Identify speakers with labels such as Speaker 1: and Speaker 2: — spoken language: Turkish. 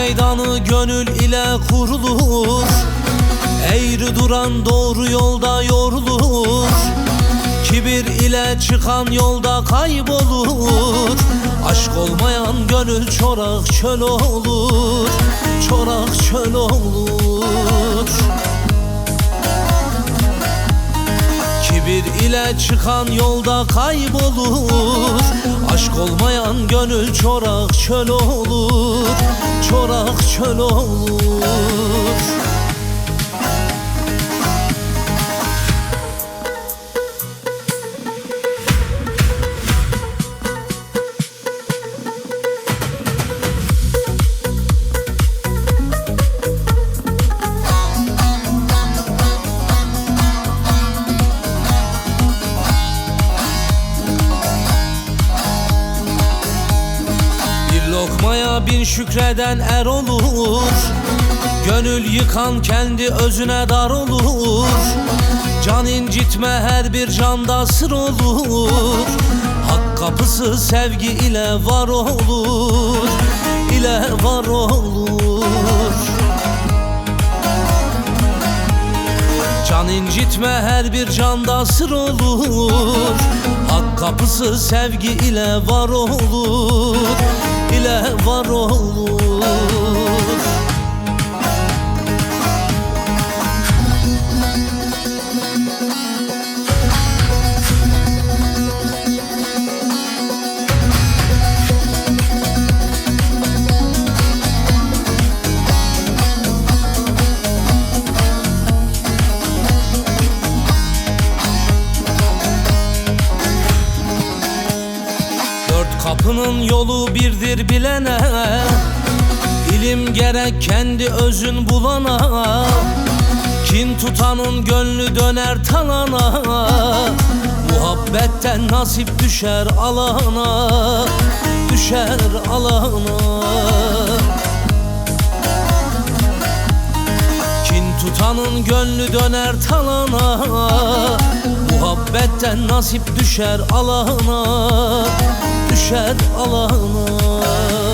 Speaker 1: meydanı gönül ile kurulur. Eğri duran doğru yolda yorulur. Kibir ile çıkan yolda kaybolur. Aşk olmayan gönül çorak çöl olur. Çorak çöl olur. Kibir ile çıkan yolda kaybolur. Aşk olmayan gönül çorak çöl olur. Çorak çöl olur. Lokmaya bin şükreden er olur. Gönül yıkan kendi özüne dar olur. Can incitme her bir canda sır olur. Hak kapısı sevgi ile var olur. İle var olur. Can incitme her bir canda sır olur. Hak kapısı sevgi ile var olur. İle var olur. 4 kapının yolu birdir bilene. İlim gerek kendi özün bulana. Kin tutanın gönlü döner talana. Muhabbetten nasip düşer alana. Düşer alana. Kin tutanın gönlü döner talana. Muhabbetten nasip düşer alana. Düşer alana.